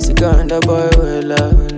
see kind of boy well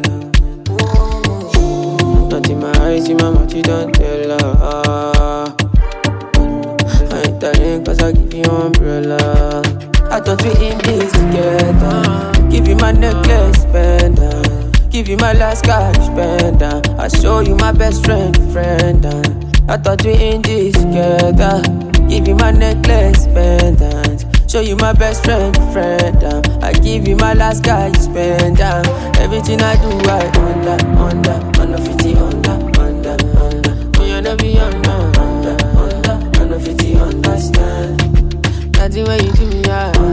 not in my eyes, in my mouth, you don't tell her. I ain't dying cause I give you umbrella. I thought we in this together. Give you my necklace, pendant. Give you my last cash, pendant. I show you my best friend. I thought we in this together. Give you my necklace, pendant. Show you my best friend. I give you my last cash, pendant. Everything I do, I under 50 under. Me and every under 50 understand. Nothing when you do me,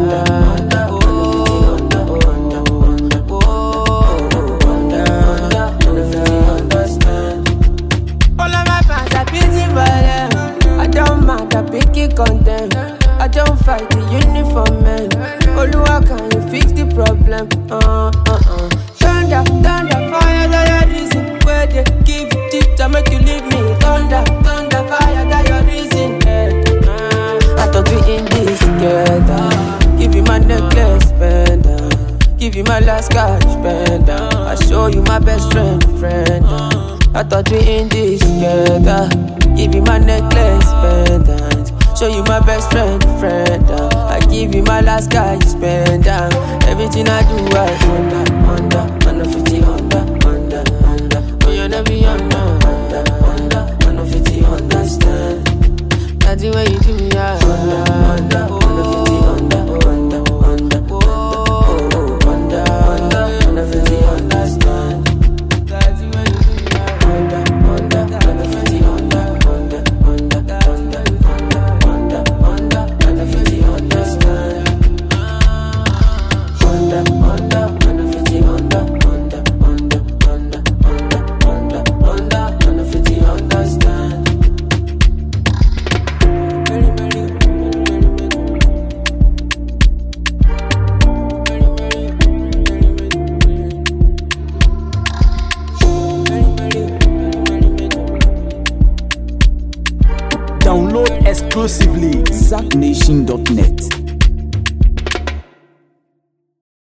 understand. All of my fans are busy for them. I don't mind, I pick it content. I don't fight the uniform man. Oluwa, can you fix the problem? Thunder, fire, that your reason. Where they give you teeth, I make you leave me. Thunder, fire, that your reason. I thought we in this together. Give you my necklace, pendant. Give you my last cash, pendant. I show you my best friend. I thought we in this together. Give you my necklace, pendant. Show you my best friend. I give you my last cash, pendant. Everything I do, I under 50 under. Me and every under 50 understand. Nothing when you do me, under 50 under 50 understand. Nothing when you do me, under 50 under 50 understand. Under 50 under 50 understand. Download exclusively ZackNation.net.